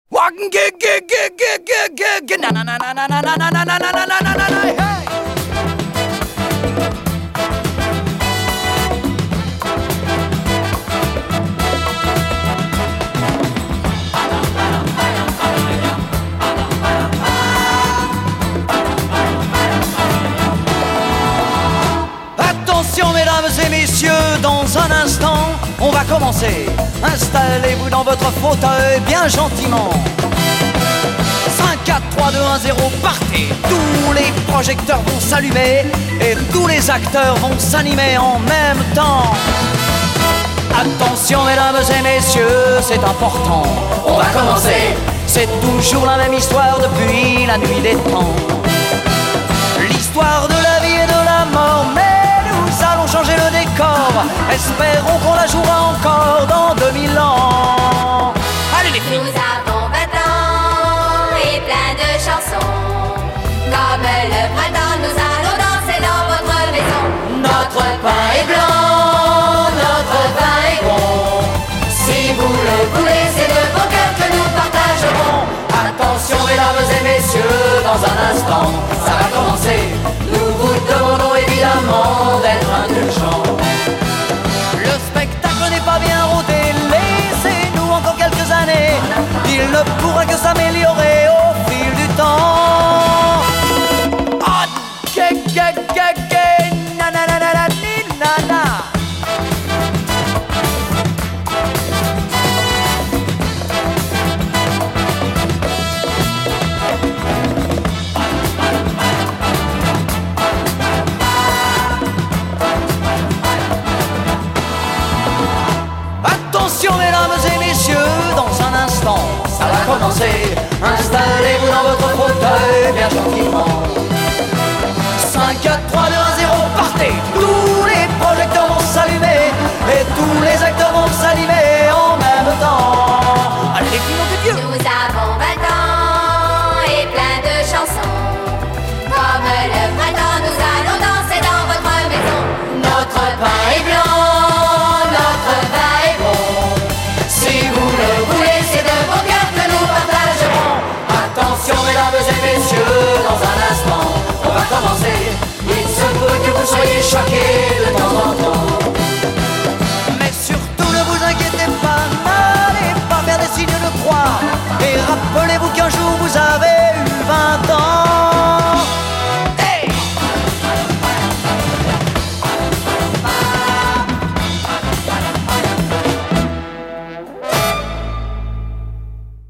Attention mesdames et messieurs, dans un instant, on va commencer. Installez-vous dans votre fauteuil bien gentiment. 5, 4, 3, 2, 1, 0, partez. Tous les projecteurs vont s'allumer et tous les acteurs vont s'animer en même temps. Attention mesdames et messieurs, c'est important. On va commencer. C'est toujours la même histoire depuis la nuit des temps. L'histoire de la vie et de la mort, mais nous allons changer le décor. Espérons qu'on la jouera encore dans 2000 ans. Allez les filles. Nous avons 20 ans et plein de chansons. Comme le printemps, nous allons danser dans votre maison. Notre pain est blanc, notre vin est bon. Si vous le voulez, c'est de bon cœur que nous partagerons. Attention mesdames et messieurs, dans un instant, ça va commencer. Nous vous demandons évidemment d'être indulgents. Le spectacle n'est pas bien rodé, laissez-nous encore quelques années. Il ne pourra que s'améliorer au fil du temps. Ah, na na na na na na na. Attention mesdames et messieurs, dans un instant, ça va commencer. Installez-vous dans votre fauteuil bien gentiment. 5, 4, 3, 2, 1, 0, partez. Tous les projecteurs vont s'allumer et tous les acteurs vont s'animer